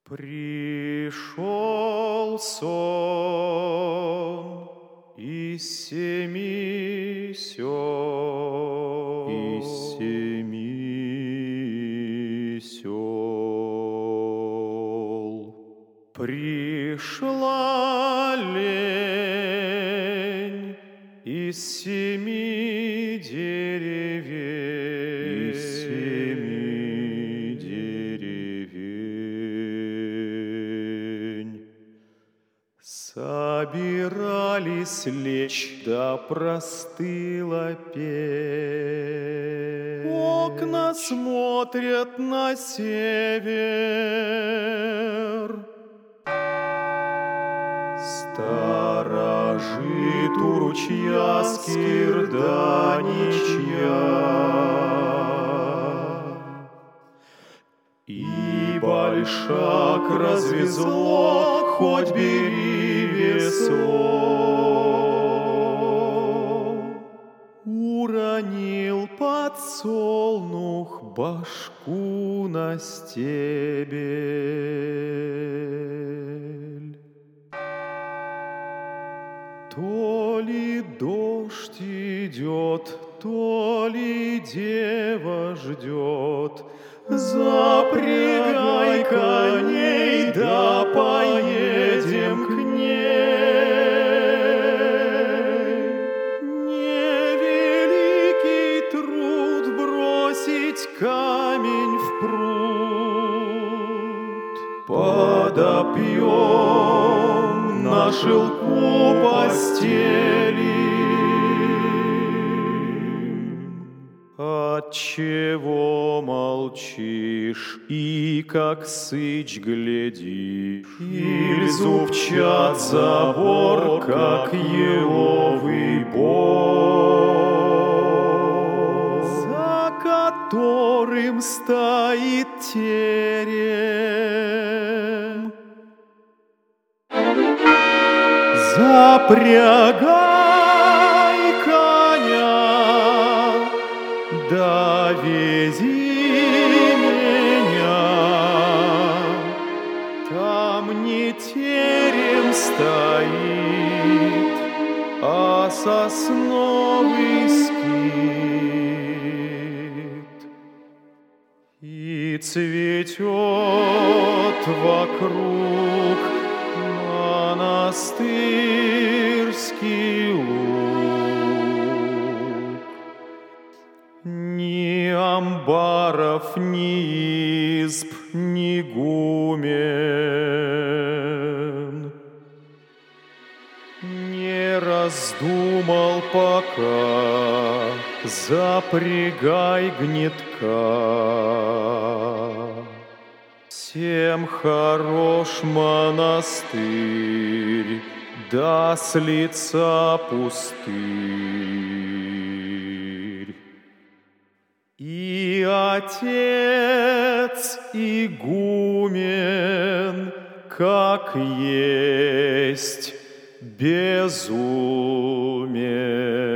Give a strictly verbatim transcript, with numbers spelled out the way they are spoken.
Пришел сон из семи сел, из семи сел. Пришла лень из семи деревень, из семи деревень. Собирались лечь, да простыла печь. Окна смотрят на север. Сторожит у ручья Скирданичья, и большак развезло, хоть бери весло. Уронил подсолнух башку на стебель. То ли дождь идет, то ли дева ждет. Запрягай коней, да поедем к ней. Невеликий труд бросить камень в пруд. Подопьем на шелку постели. Отчего молчишь и как сыч глядишь? Иль зубчат забор, как еловый бор, за которым стоит терем? Запрягай коня, да вези меня. Там не терем стоит, а сосновый скит. И цветет вокруг монастырский луг. Ни амбаров, ни изб, ни гумен не раздумал пока, запрягай гнетка. Всем хорош монастырь, да с лица пустырь. И отец игумен, как есть, безумен.